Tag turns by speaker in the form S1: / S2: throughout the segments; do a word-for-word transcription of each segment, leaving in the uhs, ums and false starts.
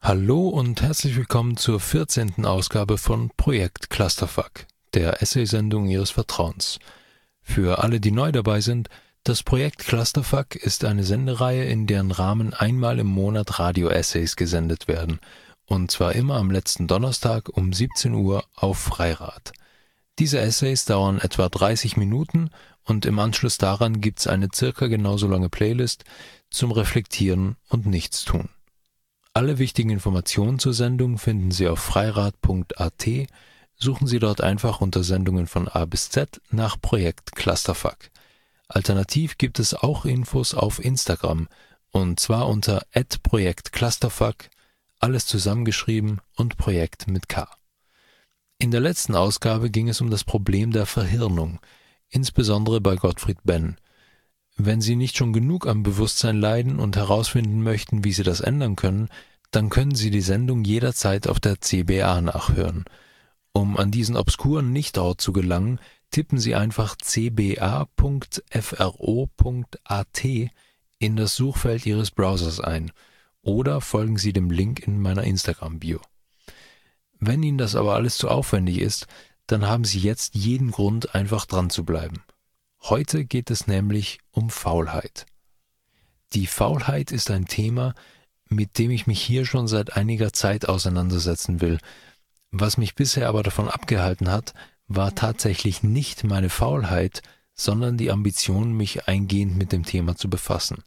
S1: Hallo und herzlich willkommen zur vierzehnten Ausgabe von Projekt Clusterfuck, der Essay-Sendung Ihres Vertrauens. Für alle, die neu dabei sind, das Projekt Clusterfuck ist eine Sendereihe, in deren Rahmen einmal im Monat Radio-Essays gesendet werden, und zwar immer am letzten Donnerstag um siebzehn Uhr auf Freirad. Diese Essays dauern etwa dreißig Minuten und im Anschluss daran gibt's eine circa genauso lange Playlist zum Reflektieren und Nichtstun. Alle wichtigen Informationen zur Sendung finden Sie auf freirad punkt a t. Suchen Sie dort einfach unter Sendungen von A bis Z nach Projekt Clusterfuck. Alternativ gibt es auch Infos auf Instagram, und zwar unter at projekt clusterfuck, alles zusammengeschrieben und Projekt mit K. In der letzten Ausgabe ging es um das Problem der Verhirnung, insbesondere bei Gottfried Benn. Wenn Sie nicht schon genug am Bewusstsein leiden und herausfinden möchten, wie Sie das ändern können, dann können Sie die Sendung jederzeit auf der C B A nachhören. Um an diesen obskuren Nichtort zu gelangen, tippen Sie einfach c b a punkt f r o punkt a t in das Suchfeld Ihres Browsers ein oder folgen Sie dem Link in meiner Instagram-Bio. Wenn Ihnen das aber alles zu aufwendig ist, dann haben Sie jetzt jeden Grund, einfach dran zu bleiben. Heute geht es nämlich um Faulheit. Die Faulheit ist ein Thema, mit dem ich mich hier schon seit einiger Zeit auseinandersetzen will. Was mich bisher aber davon abgehalten hat, war tatsächlich nicht meine Faulheit, sondern die Ambition, mich eingehend mit dem Thema zu befassen.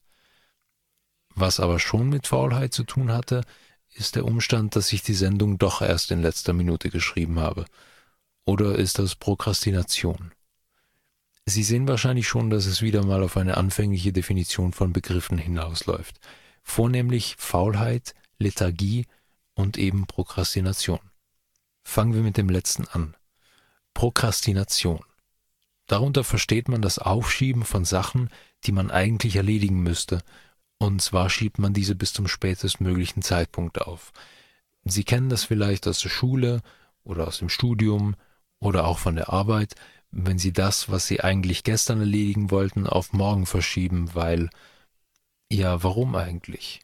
S1: Was aber schon mit Faulheit zu tun hatte, ist der Umstand, dass ich die Sendung doch erst in letzter Minute geschrieben habe. Oder ist das Prokrastination? Sie sehen wahrscheinlich schon, dass es wieder mal auf eine anfängliche Definition von Begriffen hinausläuft. Vornehmlich Faulheit, Lethargie und eben Prokrastination. Fangen wir mit dem letzten an. Prokrastination. Darunter versteht man das Aufschieben von Sachen, die man eigentlich erledigen müsste, und zwar schiebt man diese bis zum spätestmöglichen Zeitpunkt auf. Sie kennen das vielleicht aus der Schule oder aus dem Studium oder auch von der Arbeit, wenn Sie das, was Sie eigentlich gestern erledigen wollten, auf morgen verschieben, weil, ja, warum eigentlich?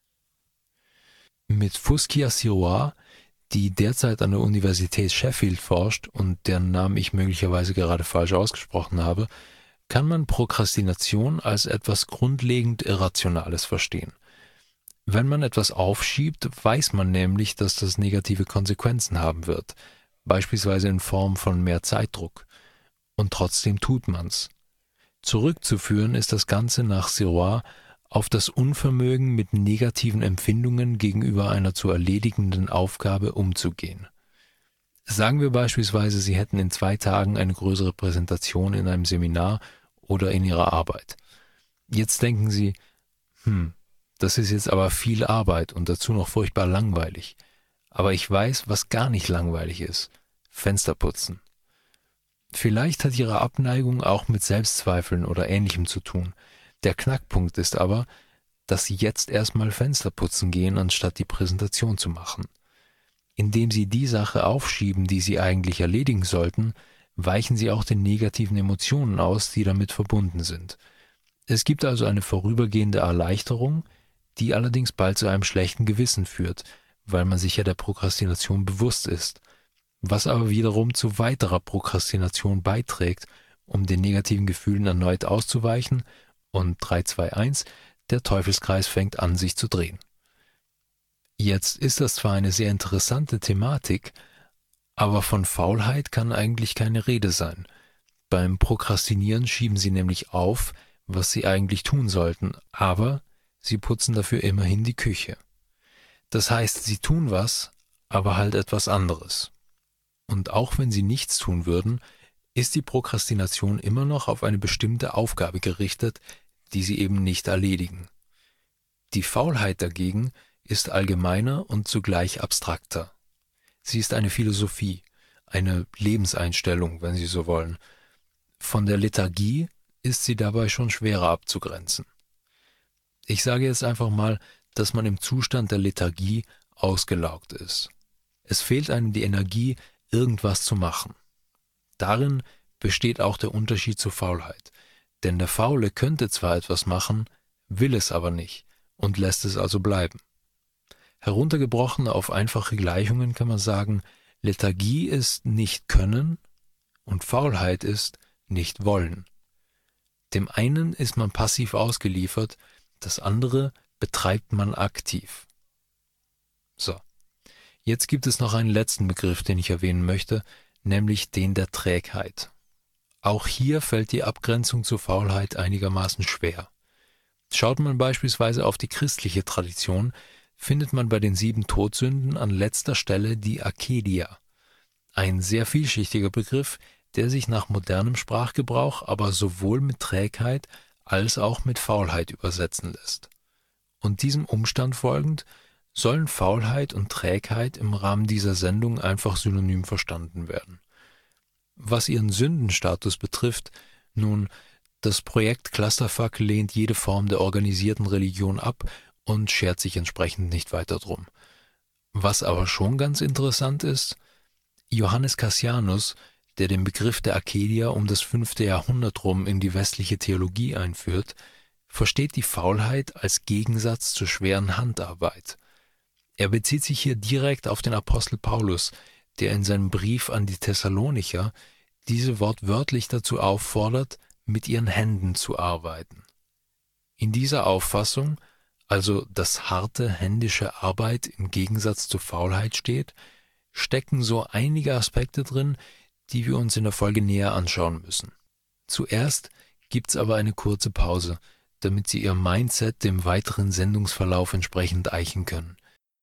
S1: Mit Fuskia Sirois, die derzeit an der Universität Sheffield forscht und deren Namen ich möglicherweise gerade falsch ausgesprochen habe, kann man Prokrastination als etwas grundlegend Irrationales verstehen. Wenn man etwas aufschiebt, weiß man nämlich, dass das negative Konsequenzen haben wird, beispielsweise in Form von mehr Zeitdruck. Und trotzdem tut man's. Zurückzuführen ist das Ganze nach Sirois auf das Unvermögen, mit negativen Empfindungen gegenüber einer zu erledigenden Aufgabe umzugehen. Sagen wir beispielsweise, Sie hätten in zwei Tagen eine größere Präsentation in einem Seminar oder in Ihrer Arbeit. Jetzt denken Sie, hm, das ist jetzt aber viel Arbeit und dazu noch furchtbar langweilig. Aber ich weiß, was gar nicht langweilig ist. Fenster putzen. Vielleicht hat Ihre Abneigung auch mit Selbstzweifeln oder Ähnlichem zu tun. Der Knackpunkt ist aber, dass Sie jetzt erstmal Fenster putzen gehen, anstatt die Präsentation zu machen. Indem Sie die Sache aufschieben, die Sie eigentlich erledigen sollten, weichen Sie auch den negativen Emotionen aus, die damit verbunden sind. Es gibt also eine vorübergehende Erleichterung, die allerdings bald zu einem schlechten Gewissen führt, weil man sich ja der Prokrastination bewusst ist, was aber wiederum zu weiterer Prokrastination beiträgt, um den negativen Gefühlen erneut auszuweichen, und drei, zwei, eins, der Teufelskreis fängt an, sich zu drehen. Jetzt ist das zwar eine sehr interessante Thematik, aber von Faulheit kann eigentlich keine Rede sein. Beim Prokrastinieren schieben Sie nämlich auf, was Sie eigentlich tun sollten, aber Sie putzen dafür immerhin die Küche. Das heißt, Sie tun was, aber halt etwas anderes. Und auch wenn Sie nichts tun würden, ist die Prokrastination immer noch auf eine bestimmte Aufgabe gerichtet, die Sie eben nicht erledigen. Die Faulheit dagegen ist allgemeiner und zugleich abstrakter. Sie ist eine Philosophie, eine Lebenseinstellung, wenn Sie so wollen. Von der Lethargie ist sie dabei schon schwerer abzugrenzen. Ich sage jetzt einfach mal, dass man im Zustand der Lethargie ausgelaugt ist. Es fehlt einem die Energie, irgendwas zu machen. Darin besteht auch der Unterschied zur Faulheit. Denn der Faule könnte zwar etwas machen, will es aber nicht und lässt es also bleiben. Heruntergebrochen auf einfache Gleichungen kann man sagen, Lethargie ist nicht können und Faulheit ist nicht wollen. Dem einen ist man passiv ausgeliefert, das andere betreibt man aktiv. So, jetzt gibt es noch einen letzten Begriff, den ich erwähnen möchte, nämlich den der Trägheit. Auch hier fällt die Abgrenzung zur Faulheit einigermaßen schwer. Schaut man beispielsweise auf die christliche Tradition, findet man bei den sieben Todsünden an letzter Stelle die Acedia. Ein sehr vielschichtiger Begriff, der sich nach modernem Sprachgebrauch aber sowohl mit Trägheit als auch mit Faulheit übersetzen lässt. Und diesem Umstand folgend sollen Faulheit und Trägheit im Rahmen dieser Sendung einfach synonym verstanden werden. Was ihren Sündenstatus betrifft, nun, das Projekt Clusterfuck lehnt jede Form der organisierten Religion ab und schert sich entsprechend nicht weiter drum. Was aber schon ganz interessant ist, Johannes Cassianus, der den Begriff der Acedia um das fünfte Jahrhundert rum in die westliche Theologie einführt, versteht die Faulheit als Gegensatz zur schweren Handarbeit. Er bezieht sich hier direkt auf den Apostel Paulus, der in seinem Brief an die Thessalonicher diese wortwörtlich dazu auffordert, mit ihren Händen zu arbeiten. In dieser Auffassung, also dass harte händische Arbeit im Gegensatz zur Faulheit steht, stecken so einige Aspekte drin, die wir uns in der Folge näher anschauen müssen. Zuerst gibt's aber eine kurze Pause, damit Sie Ihr Mindset dem weiteren Sendungsverlauf entsprechend eichen können.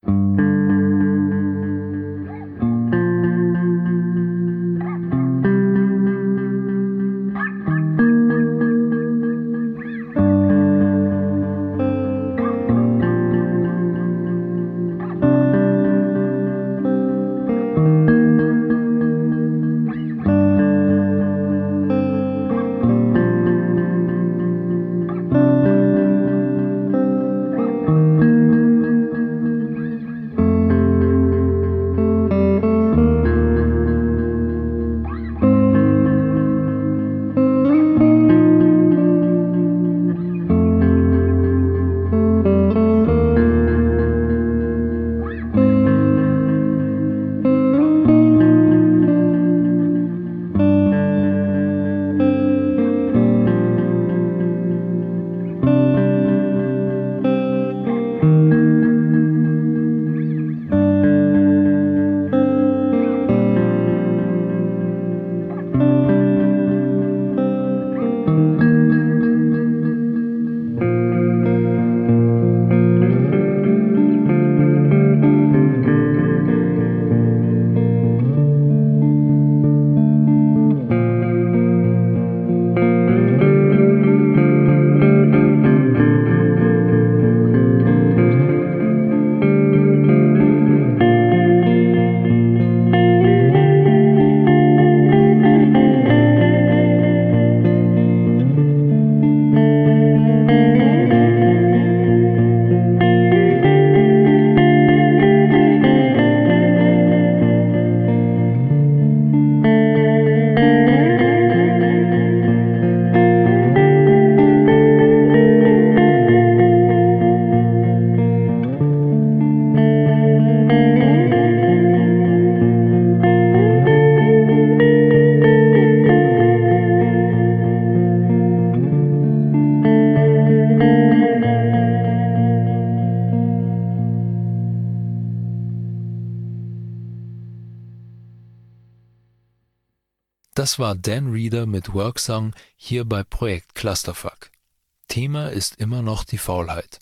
S1: Das war Dan Reeder mit Worksong hier bei Projekt Clusterfuck. Thema ist immer noch die Faulheit.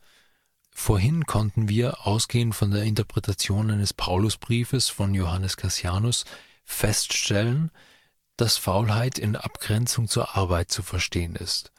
S1: Vorhin konnten wir, ausgehend von der Interpretation eines Paulusbriefes von Johannes Cassianus, feststellen, dass Faulheit in Abgrenzung zur Arbeit zu verstehen ist.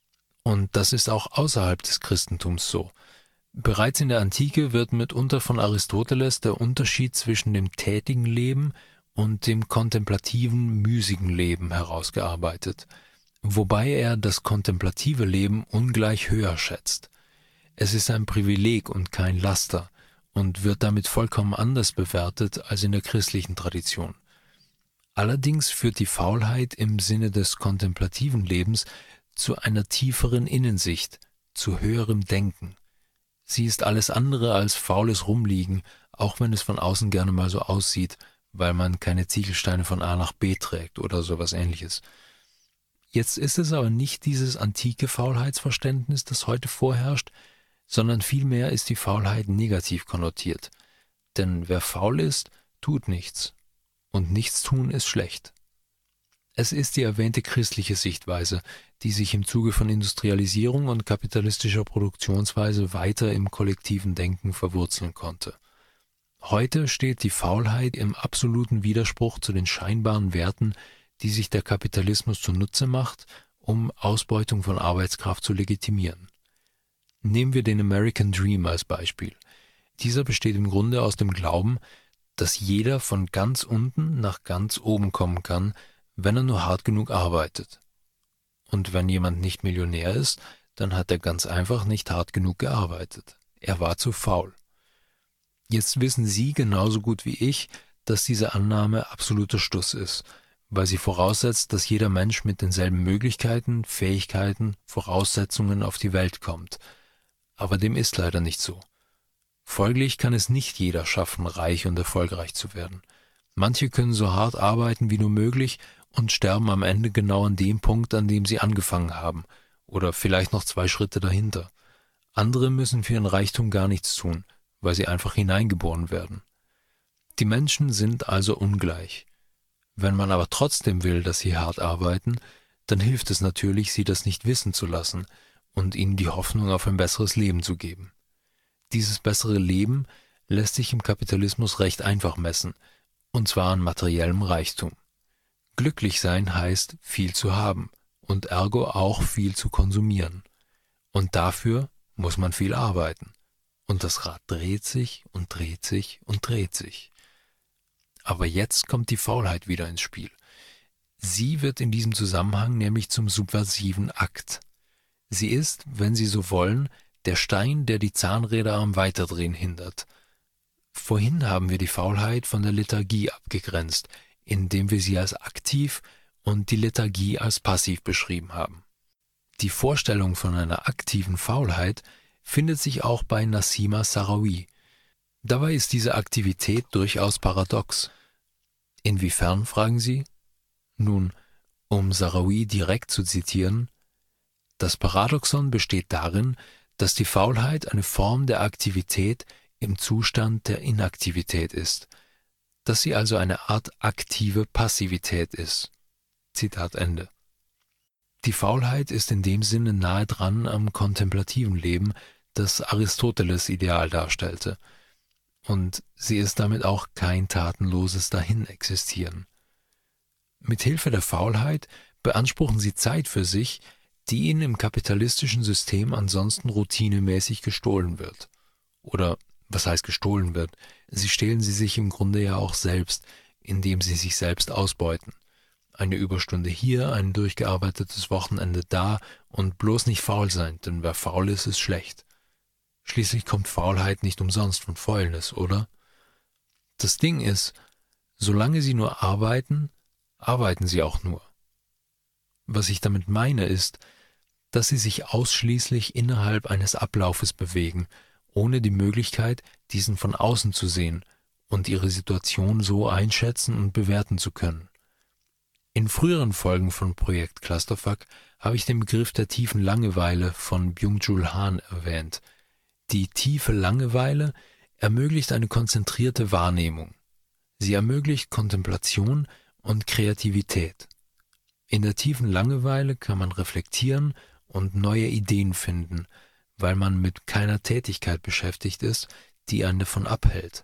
S1: Und das ist auch außerhalb des Christentums so. Bereits in der Antike wird mitunter von Aristoteles der Unterschied zwischen dem tätigen Leben und dem kontemplativen, müßigen Leben herausgearbeitet, wobei er das kontemplative Leben ungleich höher schätzt. Es ist ein Privileg und kein Laster und wird damit vollkommen anders bewertet als in der christlichen Tradition. Allerdings führt die Faulheit im Sinne des kontemplativen Lebens zu einer tieferen Innensicht, zu höherem Denken. Sie ist alles andere als faules Rumliegen, auch wenn es von außen gerne mal so aussieht, weil man keine Ziegelsteine von A nach B trägt oder sowas Ähnliches. Jetzt ist es aber nicht dieses antike Faulheitsverständnis, das heute vorherrscht, sondern vielmehr ist die Faulheit negativ konnotiert. Denn wer faul ist, tut nichts. Und Nichtstun ist schlecht. Es ist die erwähnte christliche Sichtweise, die sich im Zuge von Industrialisierung und kapitalistischer Produktionsweise weiter im kollektiven Denken verwurzeln konnte. Heute steht die Faulheit im absoluten Widerspruch zu den scheinbaren Werten, die sich der Kapitalismus zunutze macht, um Ausbeutung von Arbeitskraft zu legitimieren. Nehmen wir den American Dream als Beispiel. Dieser besteht im Grunde aus dem Glauben, dass jeder von ganz unten nach ganz oben kommen kann, wenn er nur hart genug arbeitet. Und wenn jemand nicht Millionär ist, dann hat er ganz einfach nicht hart genug gearbeitet. Er war zu faul. Jetzt wissen Sie genauso gut wie ich, dass diese Annahme absoluter Stuss ist, weil sie voraussetzt, dass jeder Mensch mit denselben Möglichkeiten, Fähigkeiten, Voraussetzungen auf die Welt kommt. Aber dem ist leider nicht so. Folglich kann es nicht jeder schaffen, reich und erfolgreich zu werden. Manche können so hart arbeiten wie nur möglich und sterben am Ende genau an dem Punkt, an dem sie angefangen haben, oder vielleicht noch zwei Schritte dahinter. Andere müssen für ihren Reichtum gar nichts tun, weil sie einfach hineingeboren werden. Die Menschen sind also ungleich. Wenn man aber trotzdem will, dass sie hart arbeiten, dann hilft es natürlich, sie das nicht wissen zu lassen und ihnen die Hoffnung auf ein besseres Leben zu geben. Dieses bessere Leben lässt sich im Kapitalismus recht einfach messen, und zwar an materiellem Reichtum. Glücklich sein heißt, viel zu haben und ergo auch viel zu konsumieren. Und dafür muss man viel arbeiten. Und das Rad dreht sich und dreht sich und dreht sich. Aber jetzt kommt die Faulheit wieder ins Spiel. Sie wird in diesem Zusammenhang nämlich zum subversiven Akt. Sie ist, wenn Sie so wollen, der Stein, der die Zahnräder am Weiterdrehen hindert. Vorhin haben wir die Faulheit von der Lethargie abgegrenzt, indem wir sie als aktiv und die Lethargie als passiv beschrieben haben. Die Vorstellung von einer aktiven Faulheit findet sich auch bei Nassima Sarawi. Dabei ist diese Aktivität durchaus paradox. Inwiefern, fragen Sie? Nun, um Sarawi direkt zu zitieren, das Paradoxon besteht darin, dass die Faulheit eine Form der Aktivität im Zustand der Inaktivität ist, dass sie also eine Art aktive Passivität ist. Zitat Ende. Die Faulheit ist in dem Sinne nahe dran am kontemplativen Leben, das Aristoteles Ideal darstellte. Und sie ist damit auch kein tatenloses Dahinexistieren. Mit Hilfe der Faulheit beanspruchen sie Zeit für sich, die ihnen im kapitalistischen System ansonsten routinemäßig gestohlen wird. Oder was heißt gestohlen wird? Sie stehlen sie sich im Grunde ja auch selbst, indem sie sich selbst ausbeuten. Eine Überstunde hier, ein durchgearbeitetes Wochenende da und bloß nicht faul sein, denn wer faul ist, ist schlecht. Schließlich kommt Faulheit nicht umsonst von Fäulnis, oder? Das Ding ist, solange sie nur arbeiten, arbeiten sie auch nur. Was ich damit meine ist, dass sie sich ausschließlich innerhalb eines Ablaufes bewegen, ohne die Möglichkeit, diesen von außen zu sehen und ihre Situation so einschätzen und bewerten zu können. In früheren Folgen von Projekt Clusterfuck habe ich den Begriff der tiefen Langeweile von Byung-Chul Han erwähnt. Die tiefe Langeweile ermöglicht eine konzentrierte Wahrnehmung. Sie ermöglicht Kontemplation und Kreativität. In der tiefen Langeweile kann man reflektieren und neue Ideen finden, weil man mit keiner Tätigkeit beschäftigt ist, die einen davon abhält.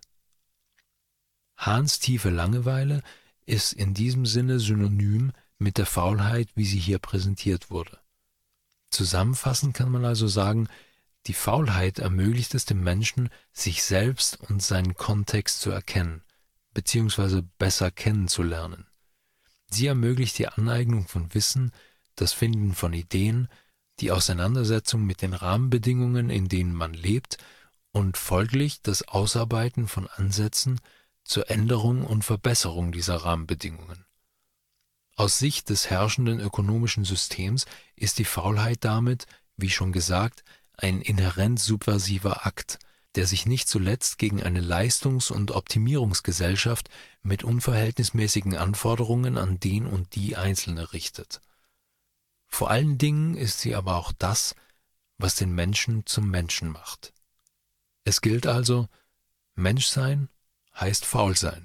S1: Hans tiefe Langeweile ist in diesem Sinne synonym mit der Faulheit, wie sie hier präsentiert wurde. Zusammenfassend kann man also sagen, die Faulheit ermöglicht es dem Menschen, sich selbst und seinen Kontext zu erkennen, beziehungsweise besser kennenzulernen. Sie ermöglicht die Aneignung von Wissen, das Finden von Ideen, die Auseinandersetzung mit den Rahmenbedingungen, in denen man lebt, und folglich das Ausarbeiten von Ansätzen zur Änderung und Verbesserung dieser Rahmenbedingungen. Aus Sicht des herrschenden ökonomischen Systems ist die Faulheit damit, wie schon gesagt, ein inhärent subversiver Akt, der sich nicht zuletzt gegen eine Leistungs- und Optimierungsgesellschaft mit unverhältnismäßigen Anforderungen an den und die Einzelne richtet. Vor allen Dingen ist sie aber auch das, was den Menschen zum Menschen macht. Es gilt also, Menschsein heißt faul sein.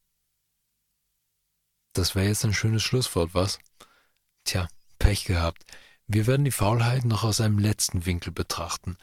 S1: Das wäre jetzt ein schönes Schlusswort, was? Tja, Pech gehabt. Wir werden die Faulheit noch aus einem letzten Winkel betrachten.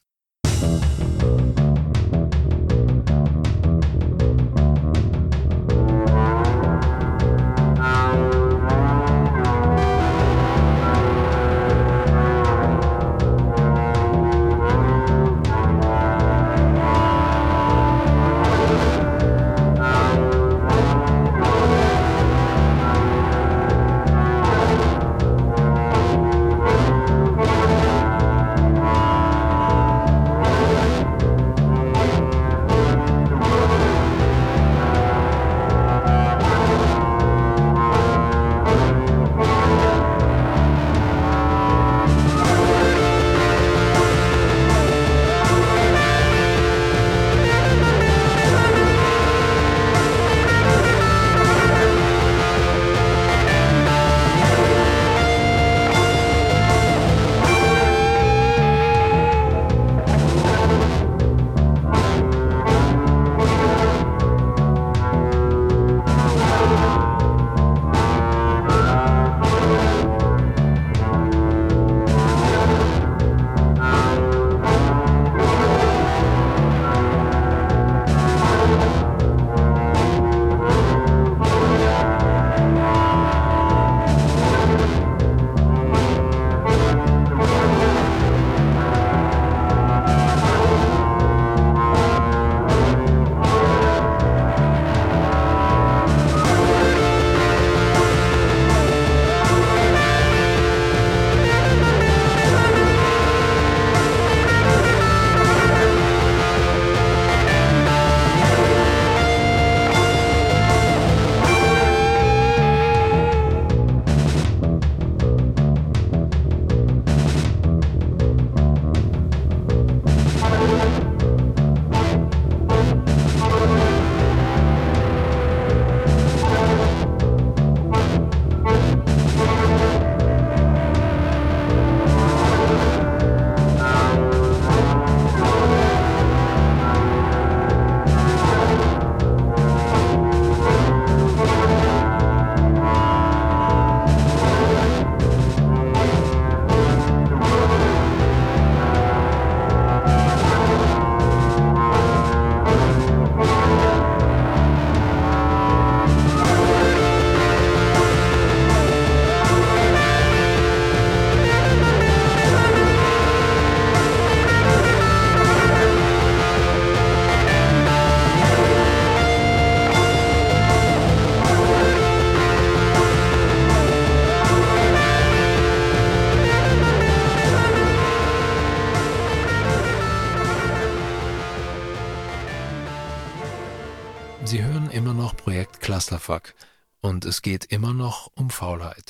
S1: Sie hören immer noch Projekt Clusterfuck und es geht immer noch um Faulheit.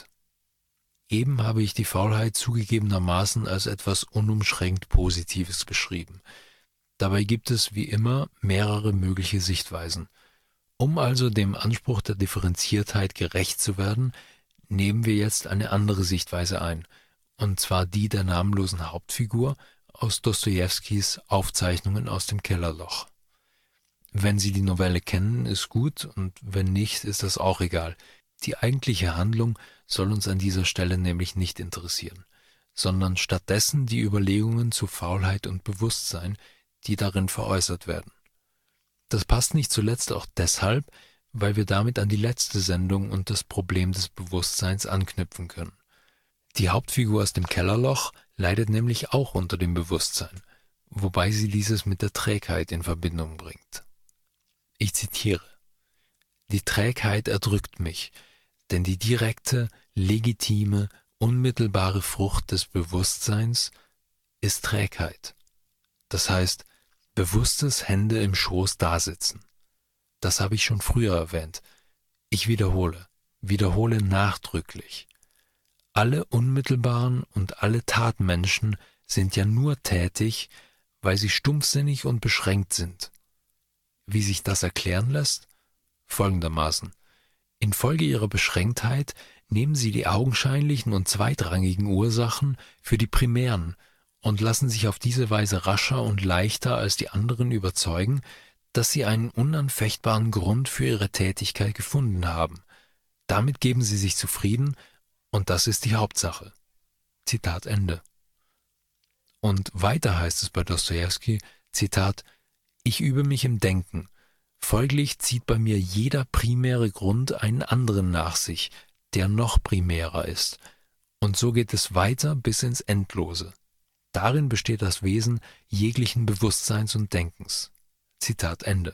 S1: Eben habe ich die Faulheit zugegebenermaßen als etwas unumschränkt Positives beschrieben. Dabei gibt es wie immer mehrere mögliche Sichtweisen. Um also dem Anspruch der Differenziertheit gerecht zu werden, nehmen wir jetzt eine andere Sichtweise ein, und zwar die der namenlosen Hauptfigur aus Dostojewskis Aufzeichnungen aus dem Kellerloch. Wenn Sie die Novelle kennen, ist gut, und wenn nicht, ist das auch egal. Die eigentliche Handlung soll uns an dieser Stelle nämlich nicht interessieren, sondern stattdessen die Überlegungen zu Faulheit und Bewusstsein, die darin veräußert werden. Das passt nicht zuletzt auch deshalb, weil wir damit an die letzte Sendung und das Problem des Bewusstseins anknüpfen können. Die Hauptfigur aus dem Kellerloch leidet nämlich auch unter dem Bewusstsein, wobei sie dieses mit der Trägheit in Verbindung bringt. Ich zitiere: Die Trägheit erdrückt mich, denn die direkte, legitime, unmittelbare Frucht des Bewusstseins ist Trägheit. Das heißt, bewusstes Hände im Schoß dasitzen. Das habe ich schon früher erwähnt. Ich wiederhole, wiederhole nachdrücklich. Alle unmittelbaren und alle Tatmenschen sind ja nur tätig, weil sie stumpfsinnig und beschränkt sind. Wie sich das erklären lässt? Folgendermaßen. Infolge ihrer Beschränktheit nehmen sie die augenscheinlichen und zweitrangigen Ursachen für die primären und lassen sich auf diese Weise rascher und leichter als die anderen überzeugen, dass sie einen unanfechtbaren Grund für ihre Tätigkeit gefunden haben. Damit geben sie sich zufrieden, und das ist die Hauptsache. Zitat Ende. Und weiter heißt es bei Dostojewski, Zitat, ich übe mich im Denken. Folglich zieht bei mir jeder primäre Grund einen anderen nach sich, der noch primärer ist. Und so geht es weiter bis ins Endlose. Darin besteht das Wesen jeglichen Bewusstseins und Denkens. Zitat Ende.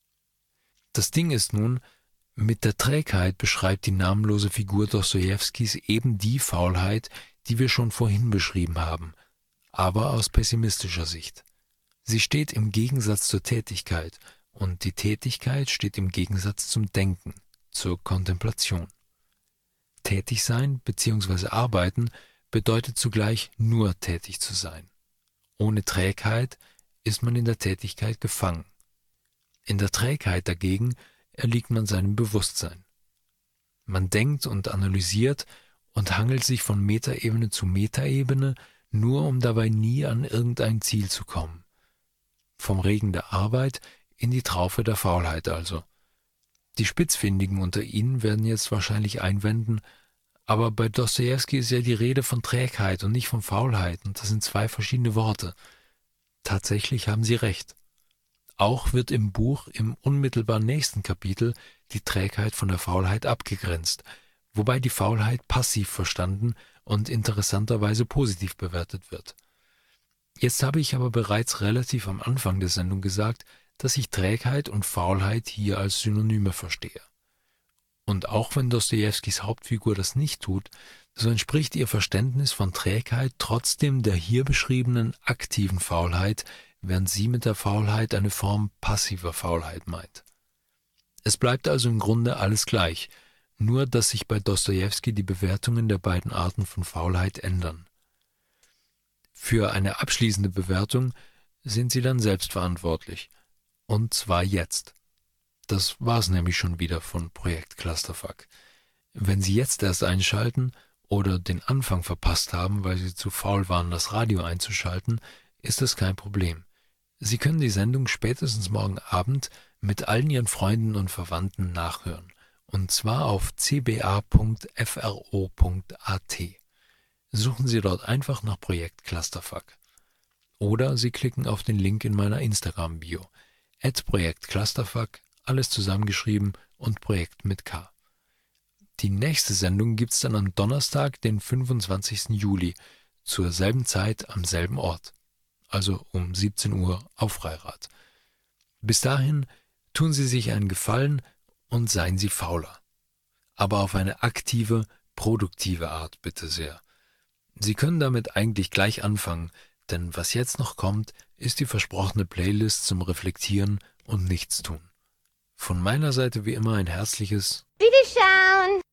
S1: Das Ding ist nun, mit der Trägheit beschreibt die namenlose Figur Dostojewskis eben die Faulheit, die wir schon vorhin beschrieben haben, aber aus pessimistischer Sicht. Sie steht im Gegensatz zur Tätigkeit, und die Tätigkeit steht im Gegensatz zum Denken, zur Kontemplation. Tätig sein bzw. arbeiten bedeutet zugleich nur tätig zu sein. Ohne Trägheit ist man in der Tätigkeit gefangen. In der Trägheit dagegen erliegt man seinem Bewusstsein. Man denkt und analysiert und hangelt sich von Metaebene zu Metaebene, nur um dabei nie an irgendein Ziel zu kommen. Vom Regen der Arbeit in die Traufe der Faulheit also. Die Spitzfindigen unter Ihnen werden jetzt wahrscheinlich einwenden, aber bei Dostojewski ist ja die Rede von Trägheit und nicht von Faulheit, und das sind zwei verschiedene Worte. Tatsächlich haben Sie recht. Auch wird im Buch im unmittelbar nächsten Kapitel die Trägheit von der Faulheit abgegrenzt, wobei die Faulheit passiv verstanden und interessanterweise positiv bewertet wird. Jetzt habe ich aber bereits relativ am Anfang der Sendung gesagt, dass ich Trägheit und Faulheit hier als Synonyme verstehe. Und auch wenn Dostojewskis Hauptfigur das nicht tut, so entspricht ihr Verständnis von Trägheit trotzdem der hier beschriebenen aktiven Faulheit, während sie mit der Faulheit eine Form passiver Faulheit meint. Es bleibt also im Grunde alles gleich, nur dass sich bei Dostojewski die Bewertungen der beiden Arten von Faulheit ändern. Für eine abschließende Bewertung sind Sie dann selbst verantwortlich, und zwar jetzt. Das war's nämlich schon wieder von Projekt Clusterfuck. Wenn Sie jetzt erst einschalten oder den Anfang verpasst haben, weil Sie zu faul waren, das Radio einzuschalten, ist das kein Problem. Sie können die Sendung spätestens morgen Abend mit allen Ihren Freunden und Verwandten nachhören, und zwar auf c b a punkt f r o punkt a t. Suchen Sie dort einfach nach Projekt Clusterfuck. Oder Sie klicken auf den Link in meiner Instagram-Bio, at Projekt Clusterfuck, alles zusammengeschrieben und Projekt mit K. Die nächste Sendung gibt's dann am Donnerstag, den fünfundzwanzigsten Juli, zur selben Zeit am selben Ort. Also um siebzehn Uhr auf Freirad. Bis dahin tun Sie sich einen Gefallen und seien Sie fauler. Aber auf eine aktive, produktive Art bitte sehr. Sie können damit eigentlich gleich anfangen, denn was jetzt noch kommt, ist die versprochene Playlist zum Reflektieren und Nichtstun. Von meiner Seite wie immer ein herzliches
S2: Wiederschauen!